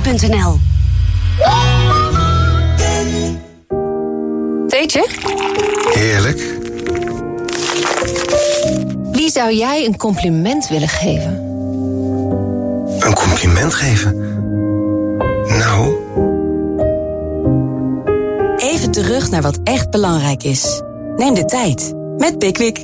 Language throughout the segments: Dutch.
538.nl. Theetje? Heerlijk. Wie zou jij een compliment willen geven? Een compliment geven? Nou... Even terug naar wat echt belangrijk is. Neem de tijd met Pickwick.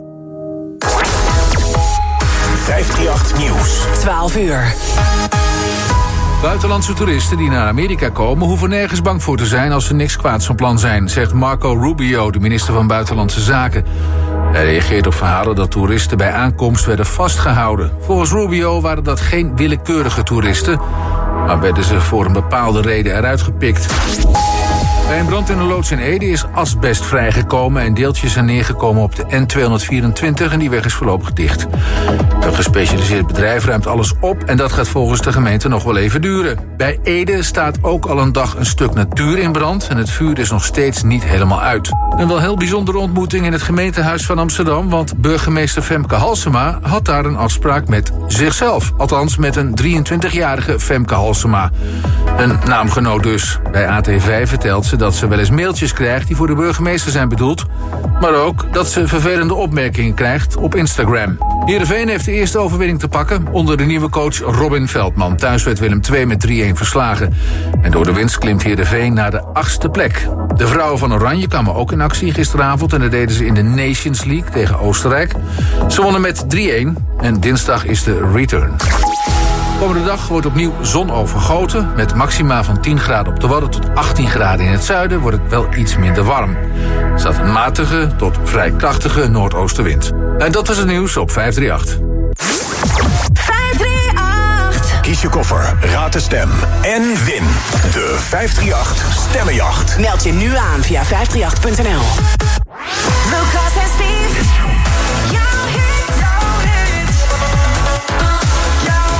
538 Nieuws. 12 uur. Buitenlandse toeristen die naar Amerika komen hoeven nergens bang voor te zijn als ze niks kwaads van plan zijn, zegt Marco Rubio, de minister van Buitenlandse Zaken. Hij reageert op verhalen dat toeristen bij aankomst werden vastgehouden. Volgens Rubio waren dat geen willekeurige toeristen, maar werden ze voor een bepaalde reden eruit gepikt. Bij een brand in een loods in Ede is asbest vrijgekomen en deeltjes zijn neergekomen op de N224 en die weg is voorlopig dicht. Een gespecialiseerd bedrijf ruimt alles op en dat gaat volgens de gemeente nog wel even duren. Bij Ede staat ook al een dag een stuk natuur in brand en het vuur is nog steeds niet helemaal uit. Een wel heel bijzondere ontmoeting in het gemeentehuis van Amsterdam, want burgemeester Femke Halsema had daar een afspraak met zichzelf. Althans met een 23-jarige Femke Halsema. Een naamgenoot dus. Bij AT5 vertelt ze dat ze wel eens mailtjes krijgt die voor de burgemeester zijn bedoeld, maar ook dat ze vervelende opmerkingen krijgt op Instagram. Heerenveen heeft de eerste overwinning te pakken onder de nieuwe coach Robin Veldman. Thuis werd Willem II met 3-1 verslagen. En door de winst klimt Heerenveen naar de 8e plek. De vrouwen van Oranje kwamen ook in actie gisteravond en dat deden ze in de Nations League tegen Oostenrijk. Ze wonnen met 3-1 en dinsdag is de return. Komende dag wordt opnieuw zon overgoten. Met maxima van 10 graden op de Wadden tot 18 graden in het zuiden wordt het wel iets minder warm. Er staat een matige tot vrij krachtige noordoostenwind. En dat was het nieuws op 538. 538. Kies je koffer, raad de stem en win de 538 Stemmenjacht. Meld je nu aan via 538.nl. Lucas en Steve. Jouw hit, jouw hit. Jouw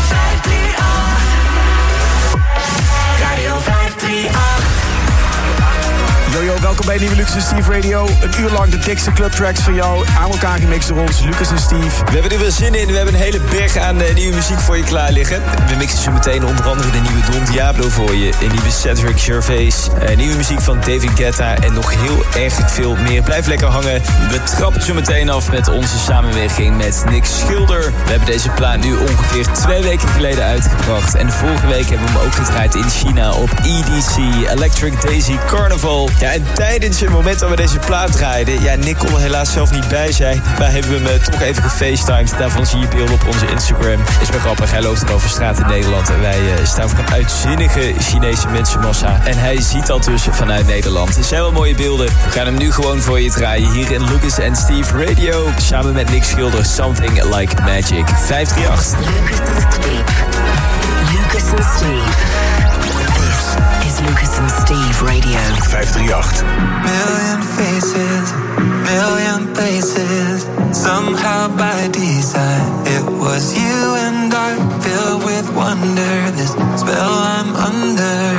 538. Radio 538. Jojo, welkom bij Nieuwe Lucas en Steve Radio. Een uur lang de dikste clubtracks van jou aan elkaar gemixt door ons, Lucas en Steve. We hebben er wel zin in. We hebben een hele berg aan nieuwe muziek voor je klaar liggen. We mixen zo meteen onder andere de nieuwe Don Diablo voor je. Een nieuwe Cedric Gervais. Nieuwe muziek van David Guetta. En nog heel erg veel meer. Blijf lekker hangen. We trappen zo meteen af met onze samenwerking met Nick Schilder. We hebben deze plaat nu ongeveer 2 weken geleden uitgebracht. En vorige week hebben we hem ook gedraaid in China op EDC, Electric Daisy Carnival. Ja, en tijdens het moment dat we deze plaat draaiden, ja, Nick kon er helaas zelf niet bij zijn. Maar hebben we hem toch even gefacetimed. Daarvan zie je beelden op onze Instagram. Is wel grappig, hij loopt er over straat in Nederland. En wij staan voor een uitzinnige Chinese mensenmassa. En hij ziet dat dus vanuit Nederland. Er zijn wel mooie beelden. We gaan hem nu gewoon voor je draaien hier in Lucas and Steve Radio. Samen met Nick Schilder, Something Like Magic. 538. Lucas and Steve. Lucas and Steve. This is Lucas and Steve Radio. 538. Million faces, million places. Somehow by design, it was you and I, filled with wonder. This spell I'm under.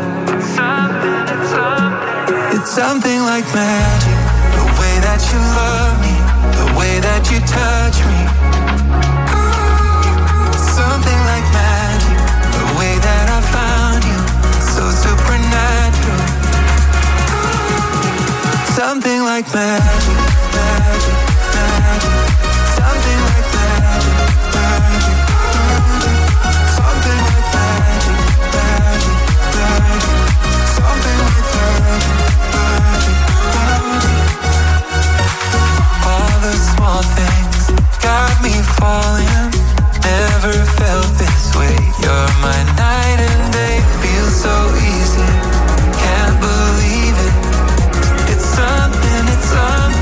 It's something like magic. The way that you love me, the way that you touch me. It's something like magic. The way that I found you, so supernatural. Something like magic, magic, magic. Something like magic, magic, magic. Something like magic, magic, magic. Something like magic, magic, magic. All the small things got me falling. Never felt this way. You're my night and day. Feels so easy. Can't believe it. It's something, it's something.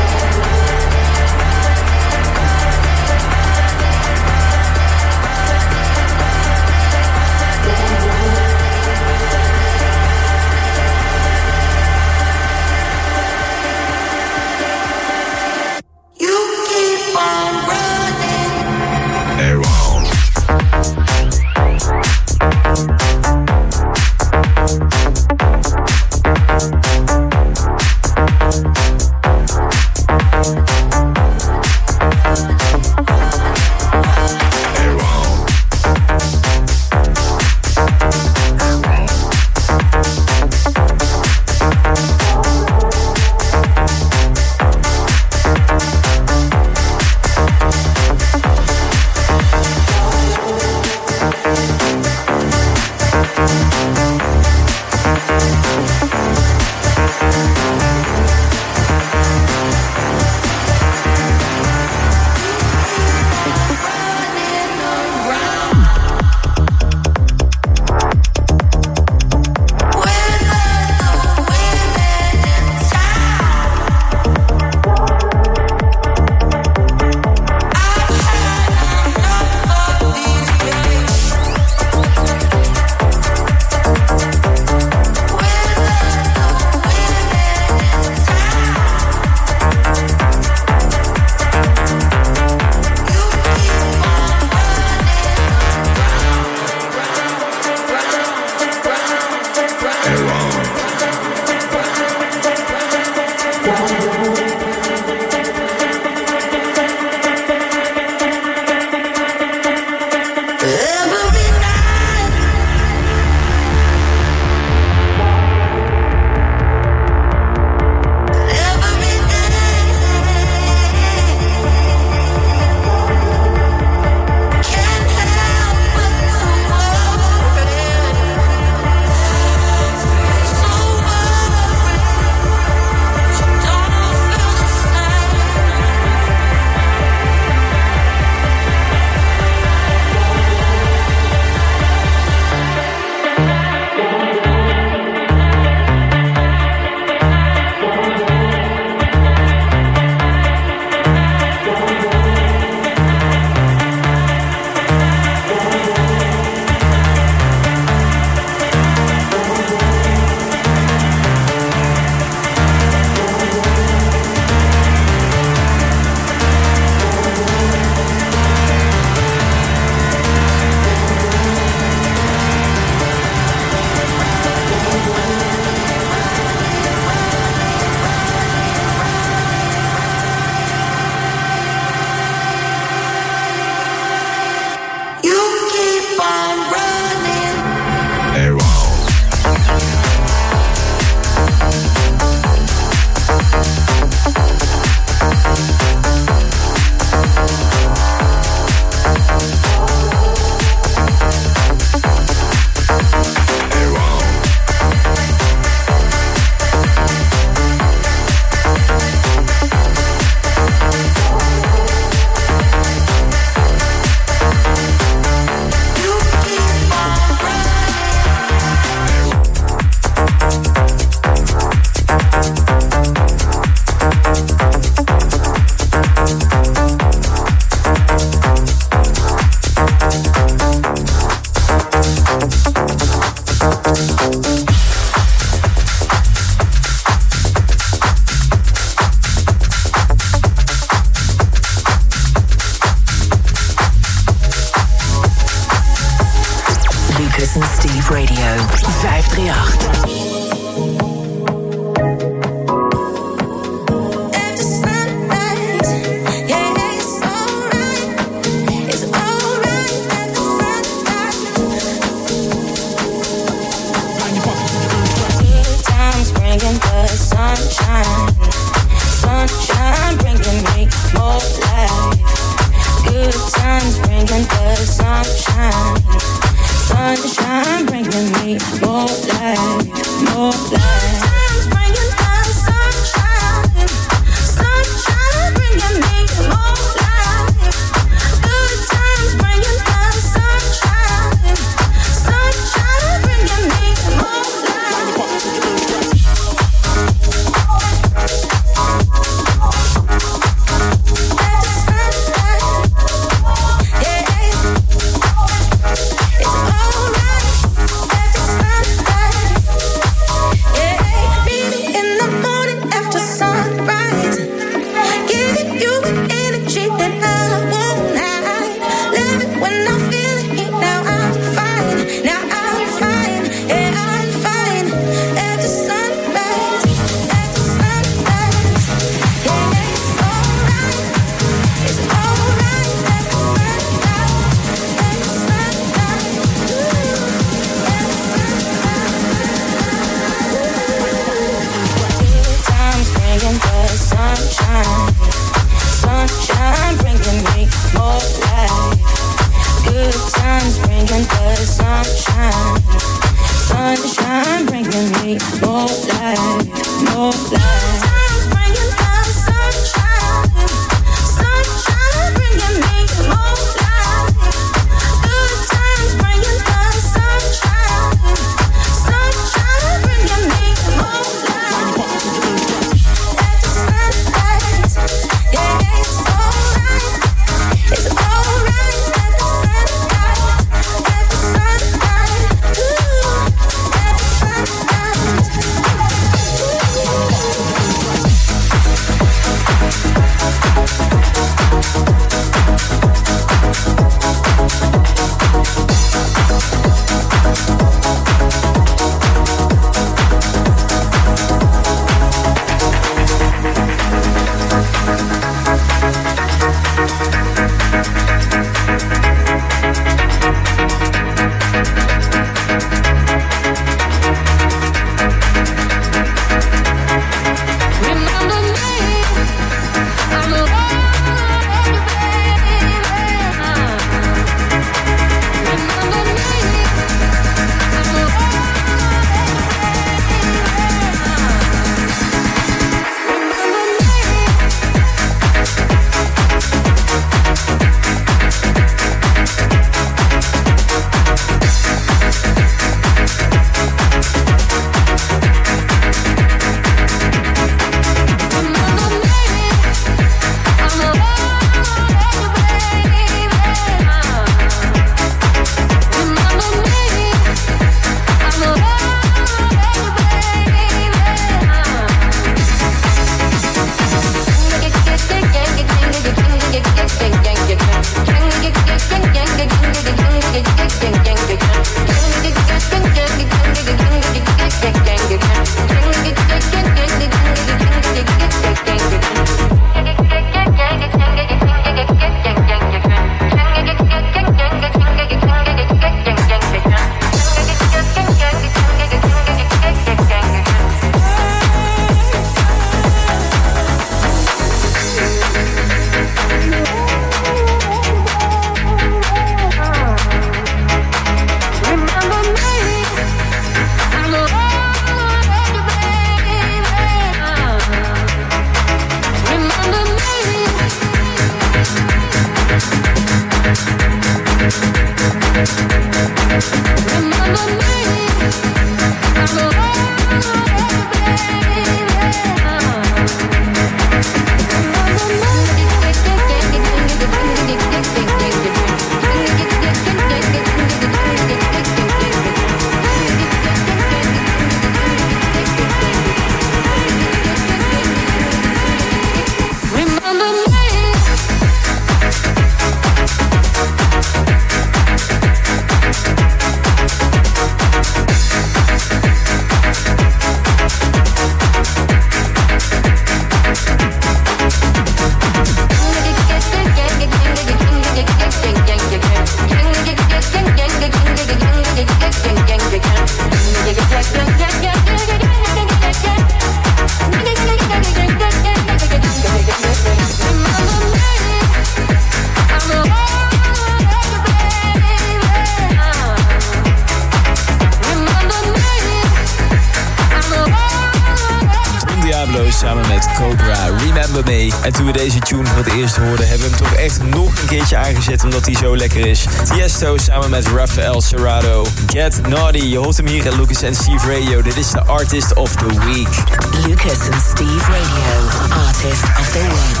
samen met Cobra, Remember Me. En toen we deze tune voor het eerst hoorden, hebben we hem toch echt nog een keertje aangezet, omdat hij zo lekker is. Tiesto samen met Rafael Serrano. Get Naughty, je hoort hem hier in Lucas and Steve Radio. Dit is de Artist of the Week. Lucas and Steve Radio, Artist of the Week.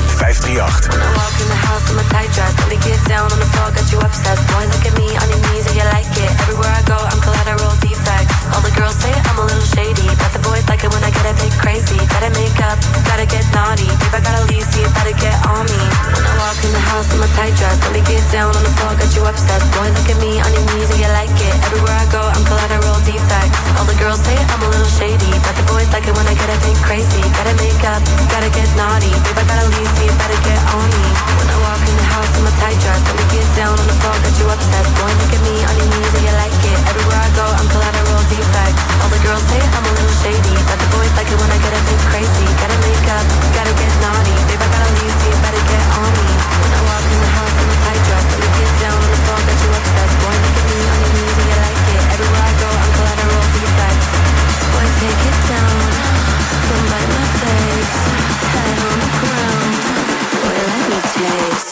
538. When I walk in the house in my tight dress, let me get down on the floor, got you obsessed. Boy, look at me on your knees and you like it. Everywhere I go, I'm collateral defect. All the girls say I'm a little shady, but the boys like it when I get a bit crazy. Gotta make up, gotta get naughty. Babe, I gotta leave, so you better get on me. When I walk in the house in my tight dress, let me get down on the floor, got you obsessed. Boy, look at me on your knees and you like it. Everywhere I go, I'm collateral defect. All the girls say I'm a little shady, but the boys like it when I get a bit crazy. Gotta make up, gotta get naughty. Babe, I gotta leave, so you better get on me. When I walk in the house in my tight dress, let me get down on the floor, got you obsessed. Boy, look at me on your knees and you like it. Everywhere I go, I'm collateral defect. All the girls say I'm a little shady, but the boys like it when I get a bit crazy. Gotta make up, gotta get naughty. Babe, I gotta leave, so you better get on me. When I walk in the house in my tight dress, let me get down on the floor, got you obsessed. Boy, look at me on your knees and you like it. Everywhere I go, I'm collateral defect. Boy, take it down, don't bite my face. Head on the ground, boy, let me taste.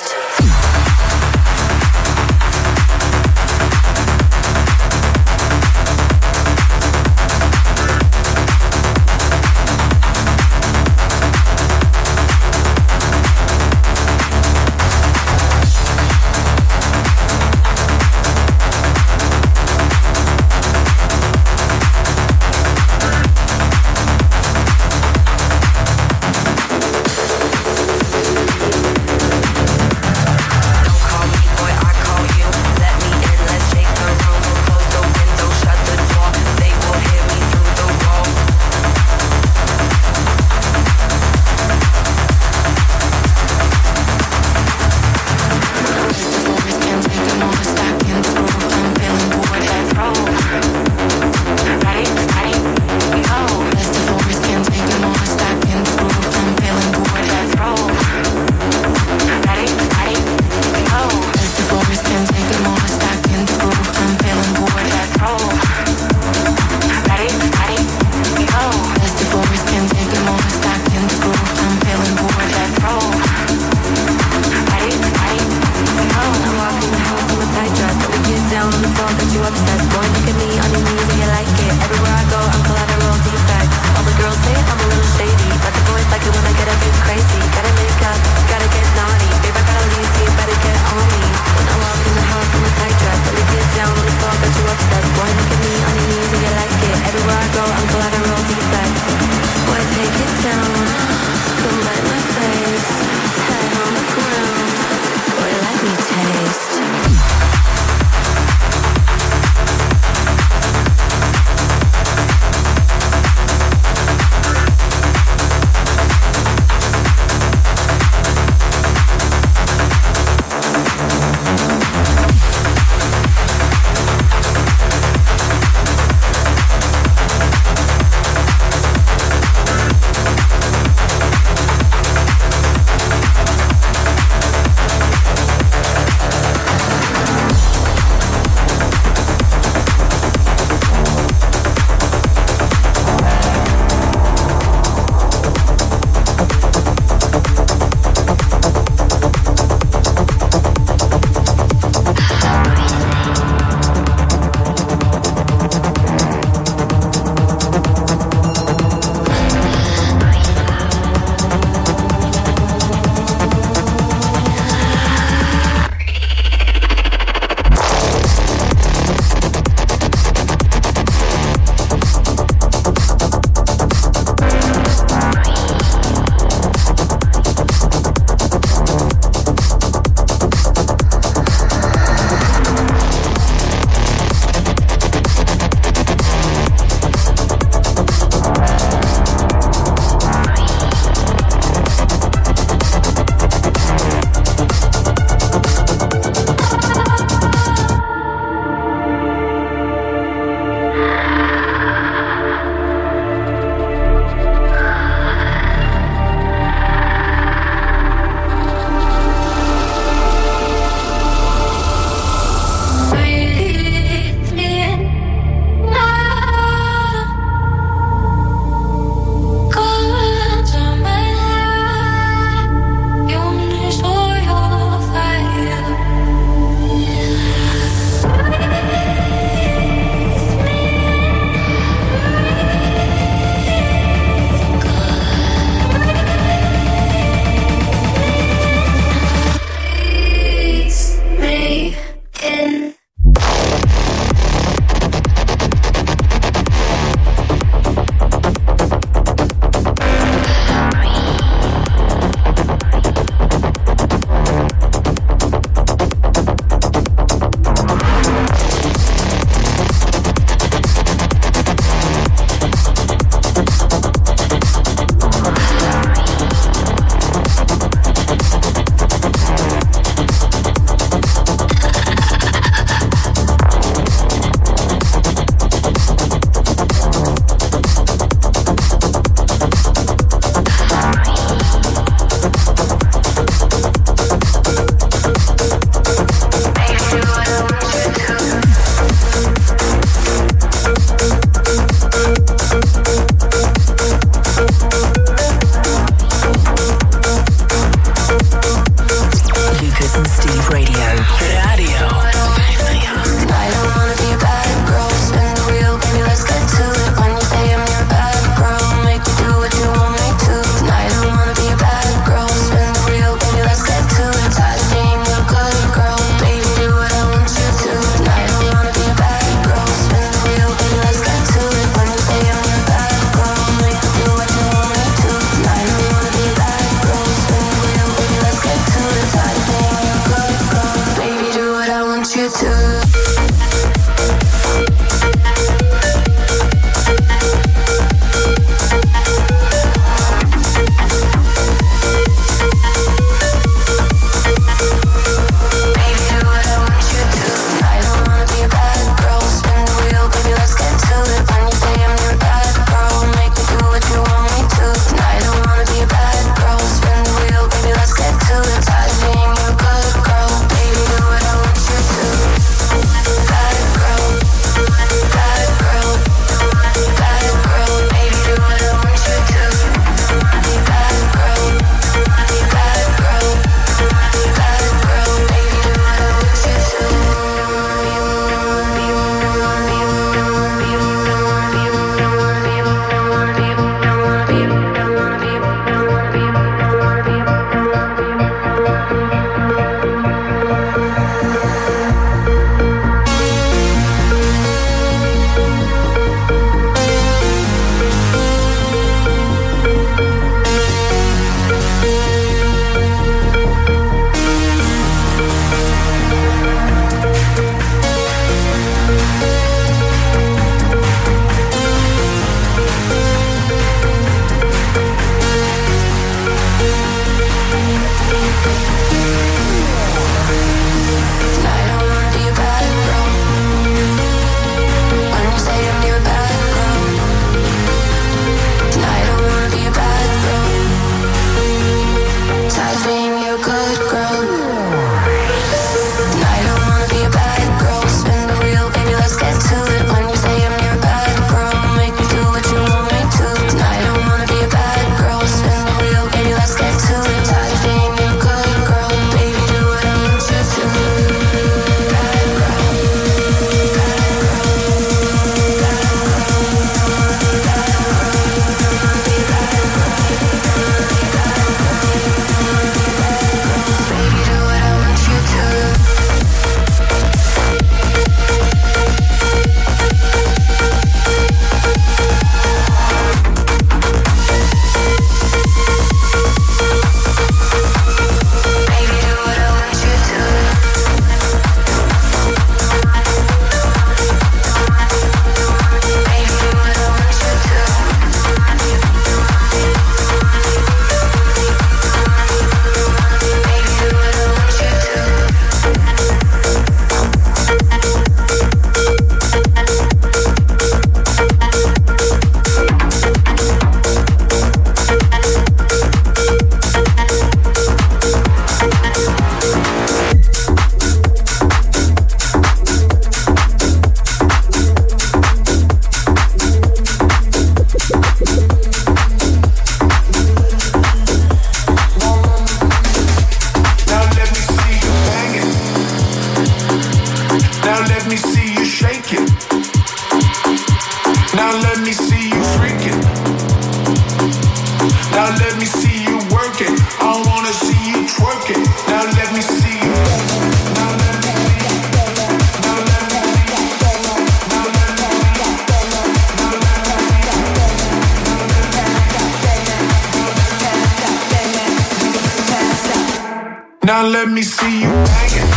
Now let me see you banging.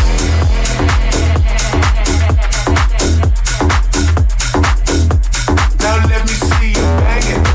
Now let me see you banging.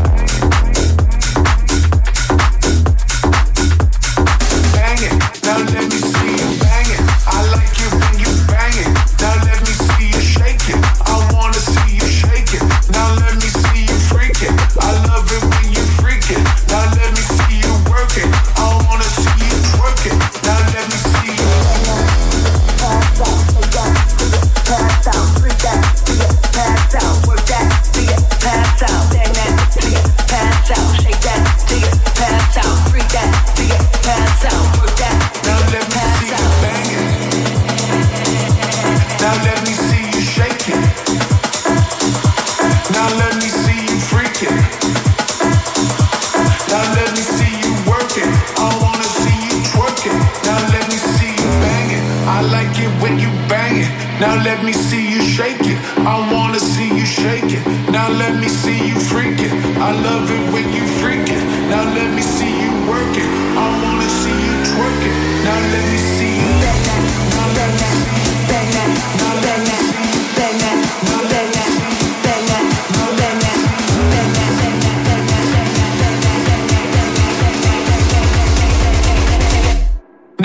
Banging. Now let me see you banging. I like it when you banging. Now let me see you shaking. I wanna see you shaking. Now let me see you freaking. I love it when you freaking. Now let me see you working. I wanna see you twerking. Now let me see you pass out, pass out, freak that, pass out, work that, pass out, bang that, pass out, shake that, pass out, freak that, pass out, work that. Now let me see you banging. Now let me see you shaking. Now let me see you freaking. Now let me see you working. I wanna see you twerking. Now let me see you banging. I like it when you banging. Now let me see you shaking. I wanna see you shaking. Now let me see you freaking. I love it when you freaking. Now let me see you working. I wanna see you twerking. Now let me see you bang that. Now let me see you bang that. Now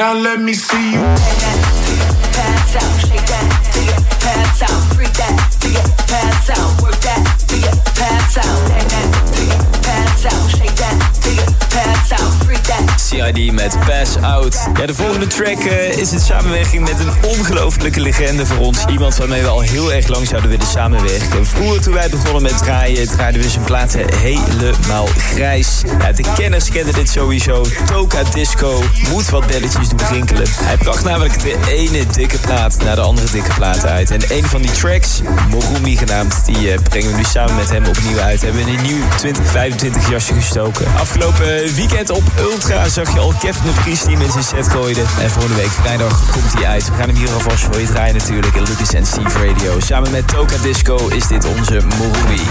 Now let me see you. Pass out, shake that, till you pass out, freak that, till you pass out, work that, till you pass out, till you pass out, shake that, till you pass out, freak that. CID met Pass Out. Ja, de volgende track is in samenwerking met een ongelofelijke legende voor ons. Iemand waarmee we al heel erg lang zouden willen samenwerken. Vroeger toen wij begonnen met draaien, draaiden we zijn platen helemaal grijs. Ja, de kenners kenden dit sowieso. Toka Disco moet wat belletjes doen rinkelen. Hij bracht namelijk de ene dikke plaat naar de andere dikke plaat uit. En een van die tracks, Morumi genaamd, die brengen we nu samen met hem opnieuw uit. Hebben we een nieuw 2025 jasje gestoken. Afgelopen weekend op Ultra zag je al Kevin de Vries die hem in zijn set gooide. En volgende week vrijdag komt hij uit. We gaan hem hier alvast voor je draaien natuurlijk in Lucas and Steve Radio. Samen met Toka Disco is dit onze Morumi.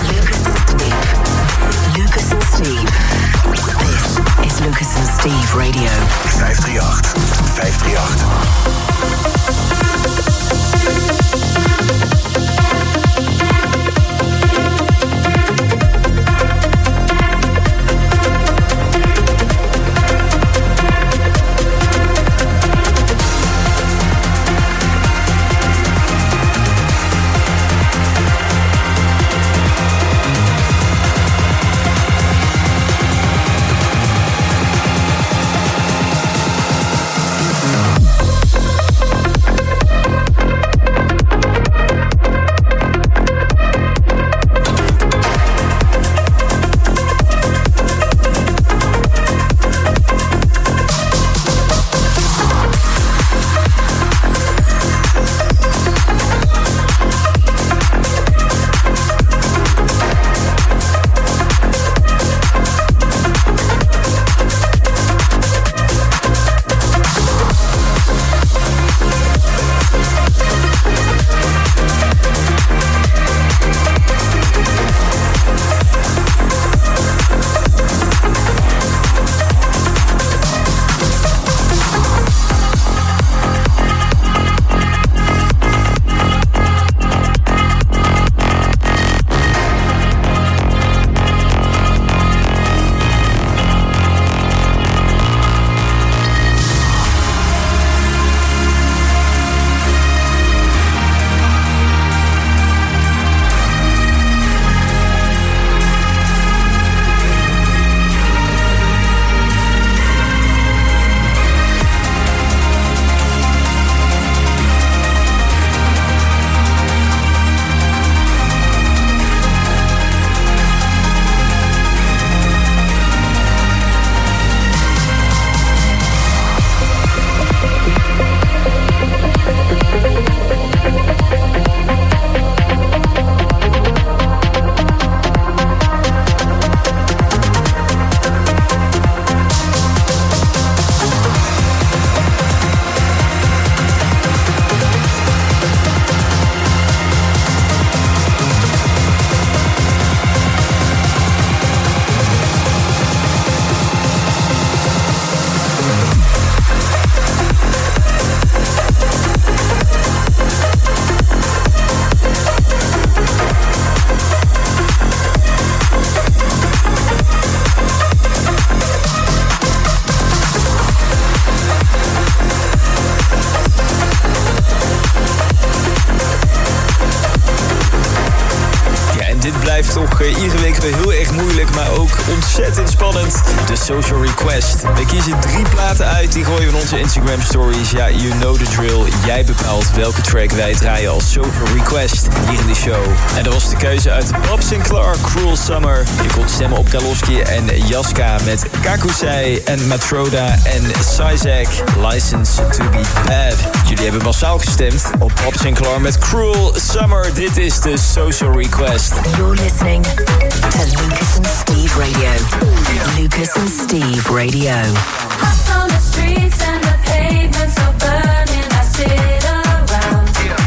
Lucas and Steve. This is Lucas and Steve Radio. 538. 538. Iedere week weer heel erg moeilijk, maar ook ontzettend spannend. De Social Request. We kiezen 3 platen uit, die gooien we in onze Instagram stories. Ja, you know the drill. Jij bepaalt welke track wij draaien als Social Request hier in de show. En dat was de keuze uit Bob Sinclair, Cruel Summer. Je kon stemmen op Kaloski en Jaska met Kakusei en Matroda en Sizek, License to be Bad. Jullie hebben massaal gestemd op Bob Sinclair met Cruel Summer. Dit is de Social Request. You're listening to Lucas and Steve Radio. Lucas and Steve Radio. Hearts on the streets and the pavements are burning. I sit around,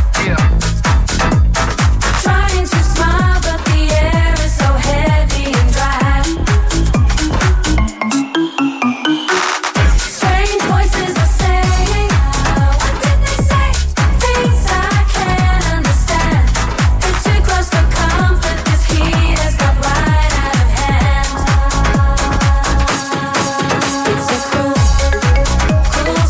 trying to smile, but the air is so heavy and dry. Strange voices are saying, what did they say? Things I can't understand. It's too close for comfort. This heat has got right out of hand. It's a cruel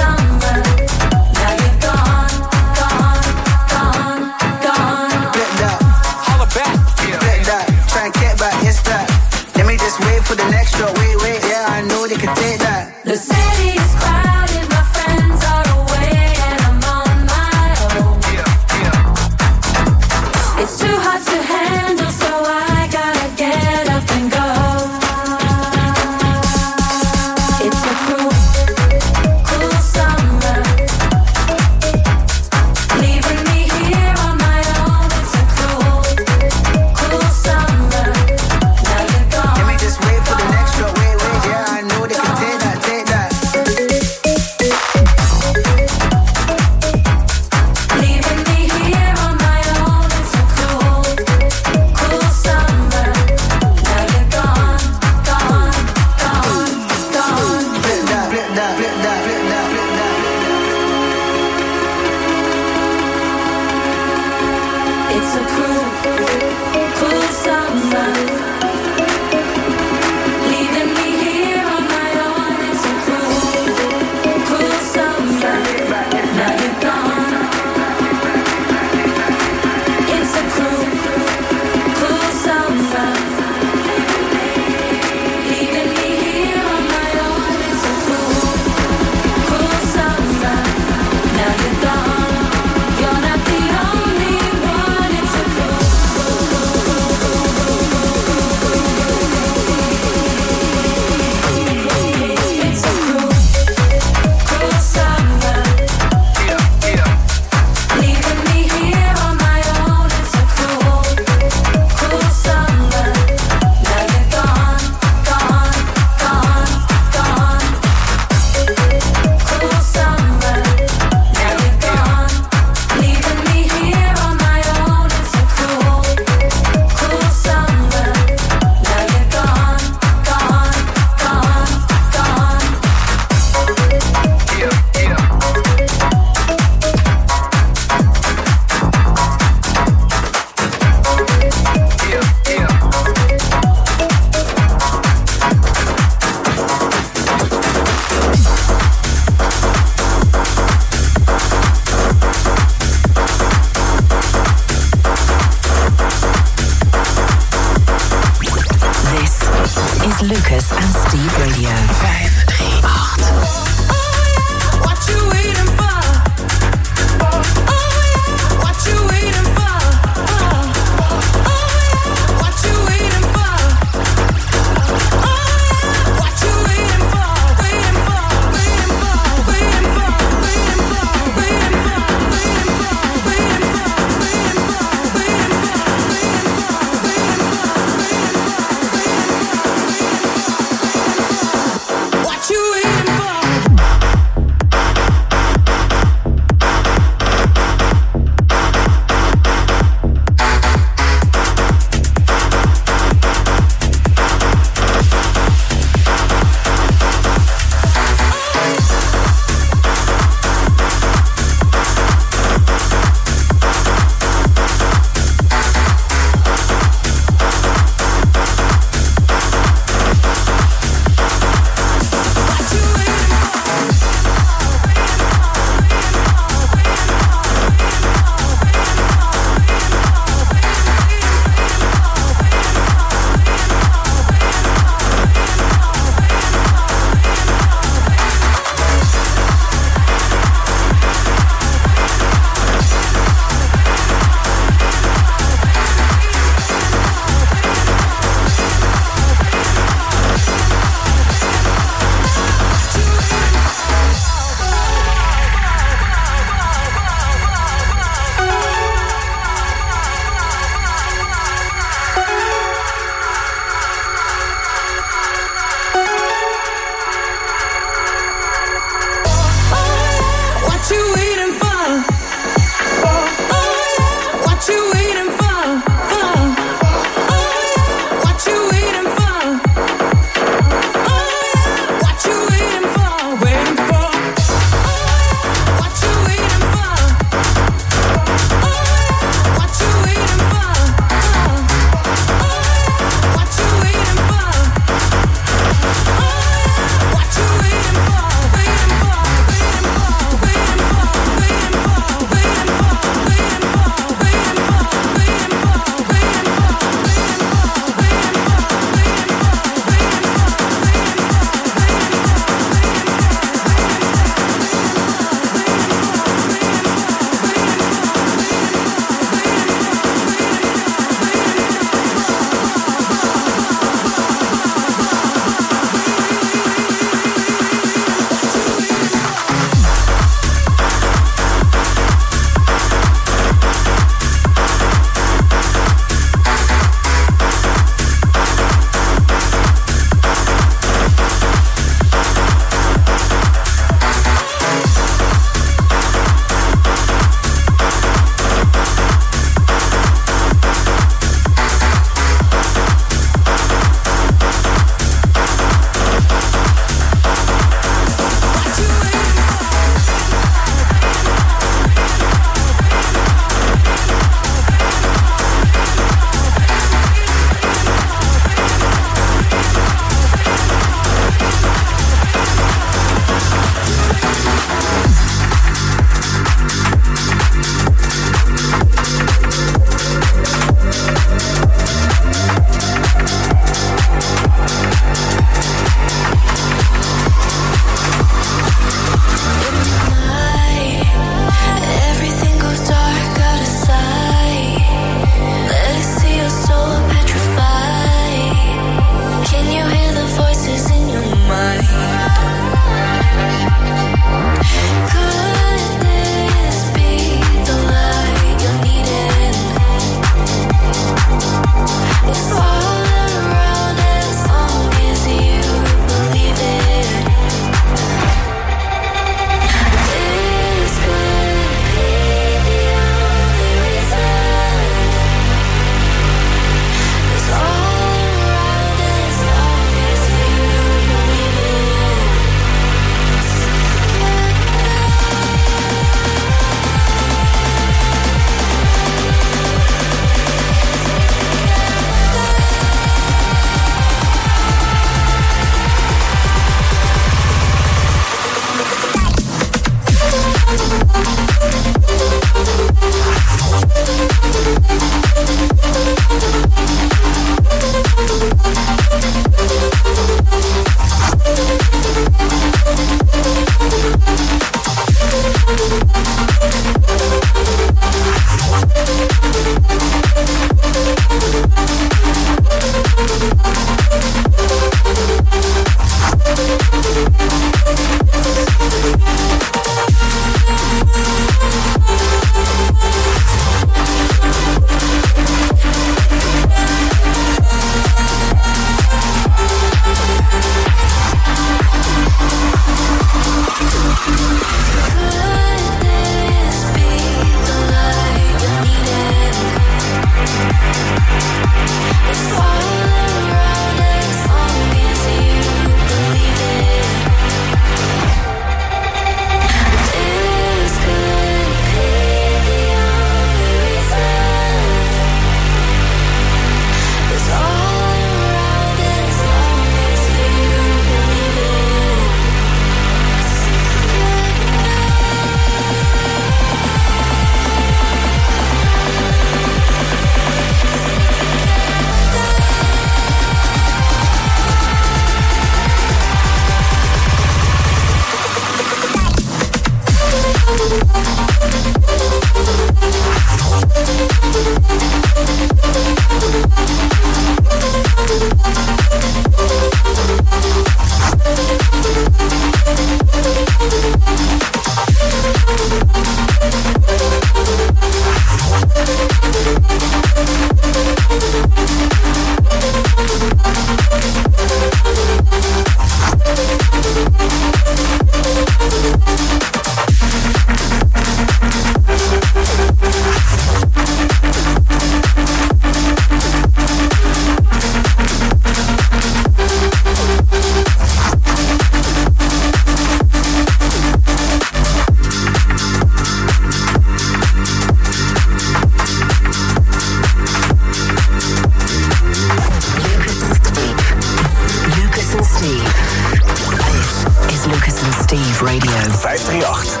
Steve Radio. 538.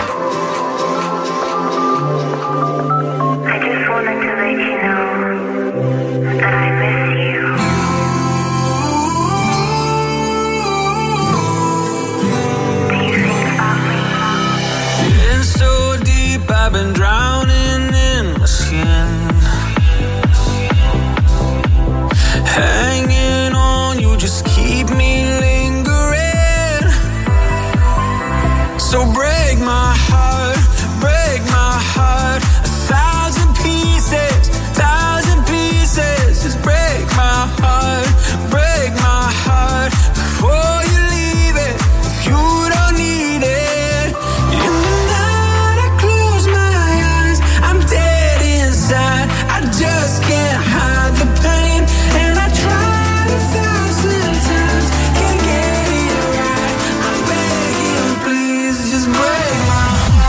I've been drowning in my skin, hanging on, you just keep me lingering. So break my heart, 1,000 pieces, 1,000 pieces. Just break my heart before you leave it. If you don't need it. I just can't hide the pain, and I tried 1,000 times, can't get it right. I'm begging, please, just break my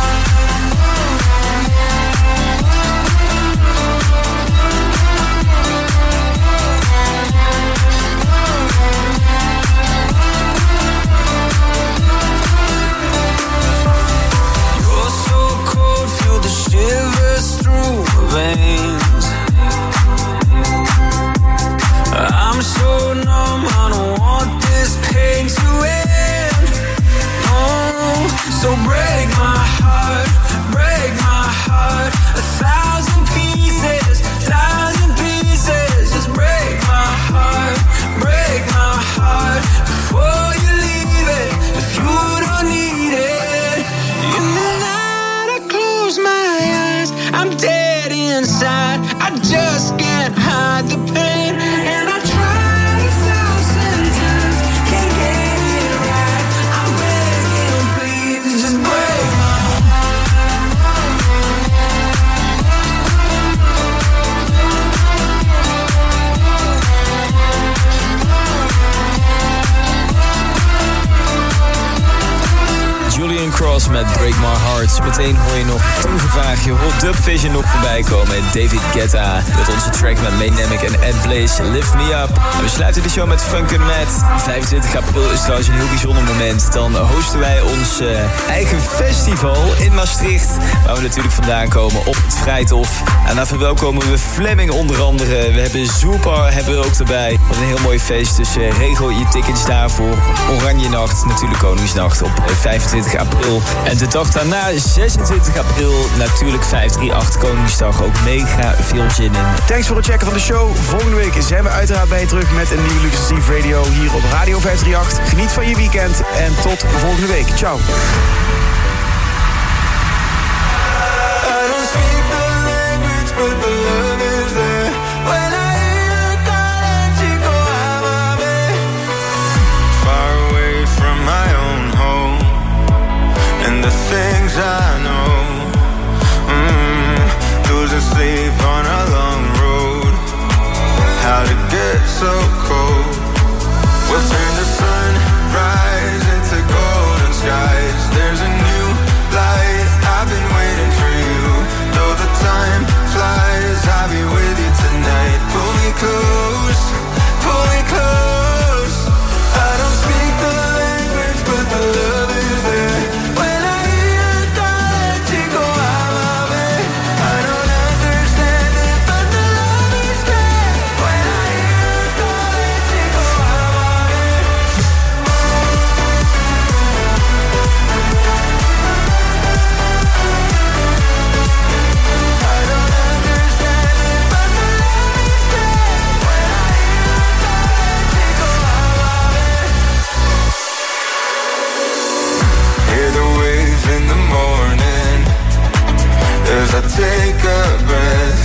You're so cold, feel the shivers through my veins. I'm so numb, I don't want this pain to end. No, so break my heart, 1,000 pieces, 1,000 pieces. Just break my heart before you leave it. If you don't need it. In the night I close my eyes, I'm dead inside. I just can't hide the pain, and I tried 1,000 times, can't get it right. I'm begging, please, just break my Julian Cross met Break My Heart. Meteen hoor je nog toegevaagd je Hot Dub Vision nog voorbij komen. En David Guetta met onze track met Maynemic en Ed Blaze, Lift Me Up. En we sluiten de show met Funkin' Matt. 25 april is trouwens een heel bijzonder moment. Dan hosten wij ons eigen festival in Maastricht. Waar we natuurlijk vandaan komen op het Vrijthof. En daar verwelkomen we Fleming onder andere. We hebben Zoepar hebben we ook erbij. Wat een heel mooi feest. Dus regel je tickets daarvoor. Oranje Nacht, natuurlijk Koningsnacht op 25 april. En de dag daarna, 26 april, natuurlijk 538 Koningsdag. Ook mega veel zin in. Thanks voor het checken van de show. Volgende week zijn we uiteraard bij je terug met een nieuwe Luc en Steve Radio hier op Radio 538. Geniet van je weekend en tot volgende week. Ciao. Things I know, losing sleep on a long road. How to get so cold? We'll turn the sunrise into golden skies. There's a new light, I've been waiting for you. Though the time flies, I'll be with you tonight. Pull me close, pull me close. I don't speak the language, but the love is there. As I take a breath,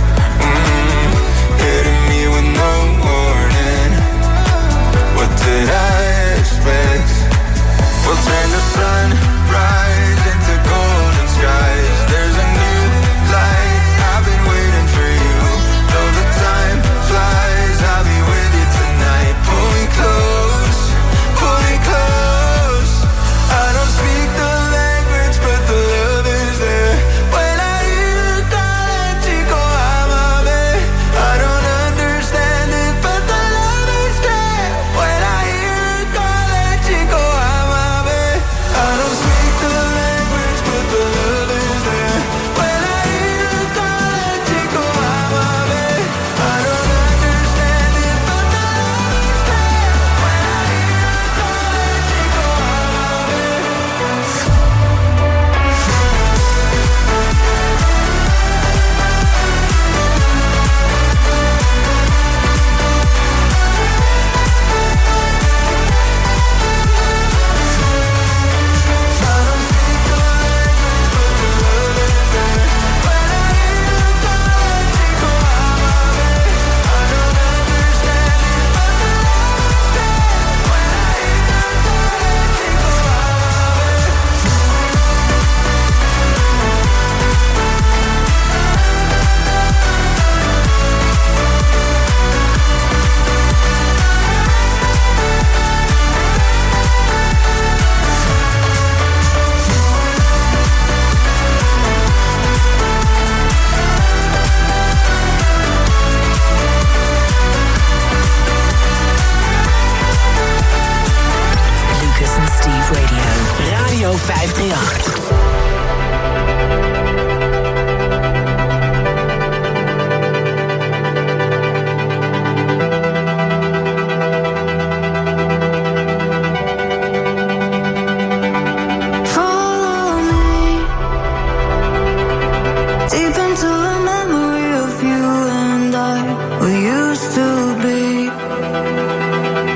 hitting me with no warning. What did I expect? We'll turn the sunrise into golden skies. There's a new light, I've been waiting for you. Though the time flies, I'll be with you tonight. Pull me close, pull me close. I don't speak the language, but the love is there. When I hear you calling, 538.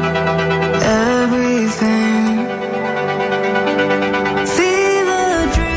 Everything. Fever dream.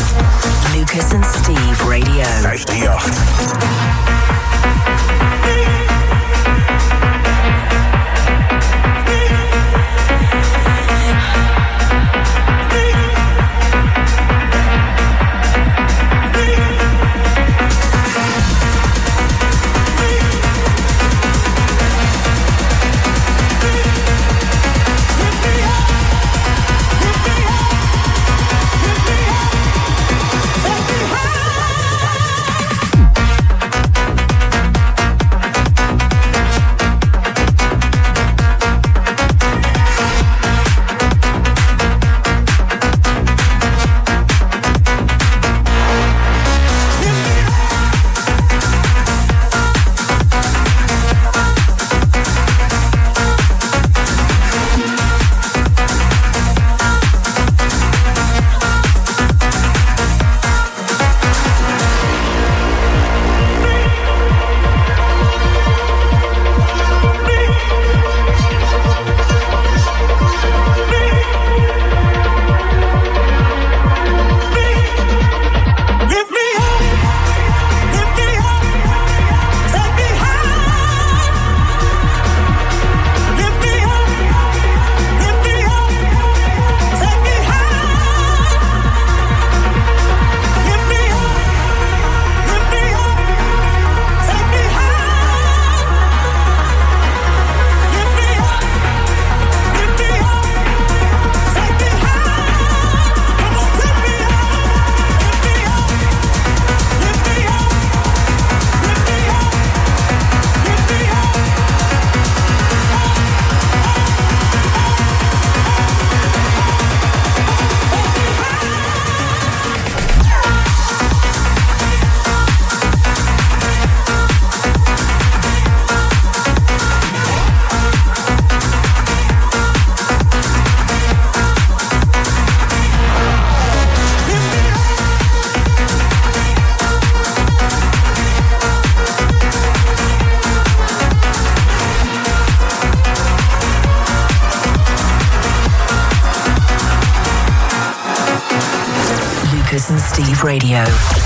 Lucas and Steve Radio. 538. Lucas and Steve Radio.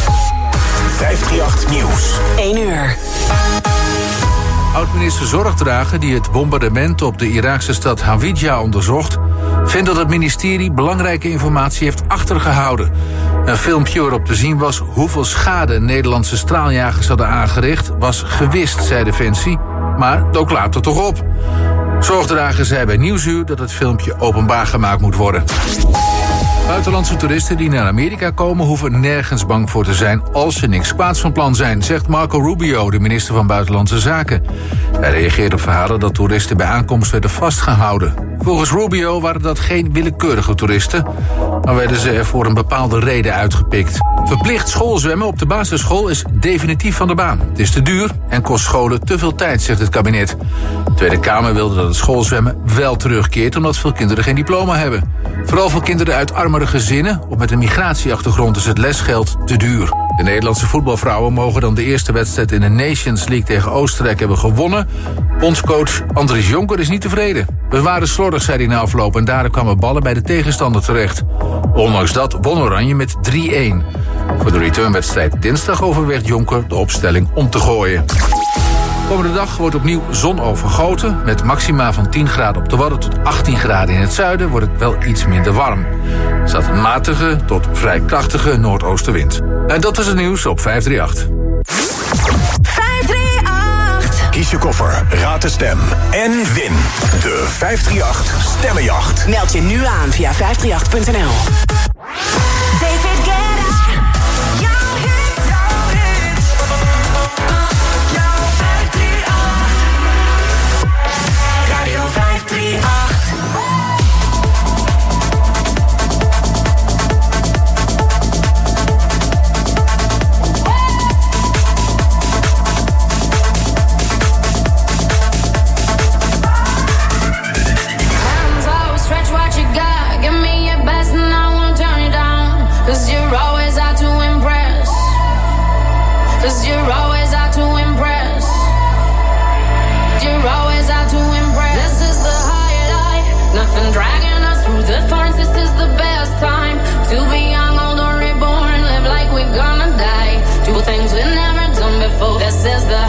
538 Nieuws. 1 uur. Oud-minister Zorgdrager, die het bombardement op de Iraakse stad Hawija onderzocht, vindt dat het ministerie belangrijke informatie heeft achtergehouden. Een filmpje waarop te zien was hoeveel schade Nederlandse straaljagers hadden aangericht, was gewist, zei Defensie, maar dook later toch op. Zorgdrager zei bij Nieuwsuur dat het filmpje openbaar gemaakt moet worden. Buitenlandse toeristen die naar Amerika komen hoeven nergens bang voor te zijn als ze niks kwaads van plan zijn, zegt Marco Rubio, de minister van Buitenlandse Zaken. Hij reageert op verhalen dat toeristen bij aankomst werden vastgehouden. Volgens Rubio waren dat geen willekeurige toeristen, maar werden ze er voor een bepaalde reden uitgepikt. Verplicht schoolzwemmen op de basisschool is definitief van de baan. Het is te duur en kost scholen te veel tijd, zegt het kabinet. De Tweede Kamer wilde dat het schoolzwemmen wel terugkeert, omdat veel kinderen geen diploma hebben. Vooral voor kinderen uit armere gezinnen of met een migratieachtergrond is het lesgeld te duur. De Nederlandse voetbalvrouwen mogen dan de eerste wedstrijd in de Nations League tegen Oostenrijk hebben gewonnen. Bondscoach Andries Jonker is niet tevreden. We waren slordig, zei hij na afloop, en daardoor kwamen ballen bij de tegenstander terecht. Ondanks dat won Oranje met 3-1. Voor de returnwedstrijd dinsdag overweegt Jonker de opstelling om te gooien. Komende dag wordt opnieuw zon overgoten. Met maxima van 10 graden op de Wadden tot 18 graden in het zuiden wordt het wel iets minder warm. Er staat een matige tot vrij krachtige noordoostenwind. En dat was het nieuws op 538. 538. Kies je koffer, raad de stem en win de 538 Stemmenjacht. Meld je nu aan via 538.nl. David Guetta. Jouw hit. Jouw 538. Radio 538. Cause you're always out to impress. You're always out to impress. This is the highlight. Nothing dragging us through the thorns. This is the best time to be young, old, or reborn. This is the